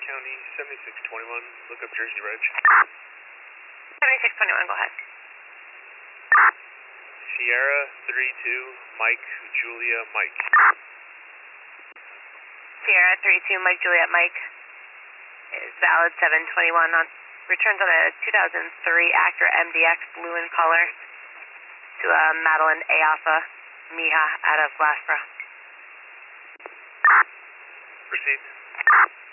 County 7621, look up Jersey Reg. 7621, go ahead. Sierra 32, Mike, Julia, Mike. Sierra 32, Mike, Juliet, Mike is valid 721 on returns on a 2003 Acura MDX blue in color to Madeline A. Alpha Miha out of Glassboro. Proceed.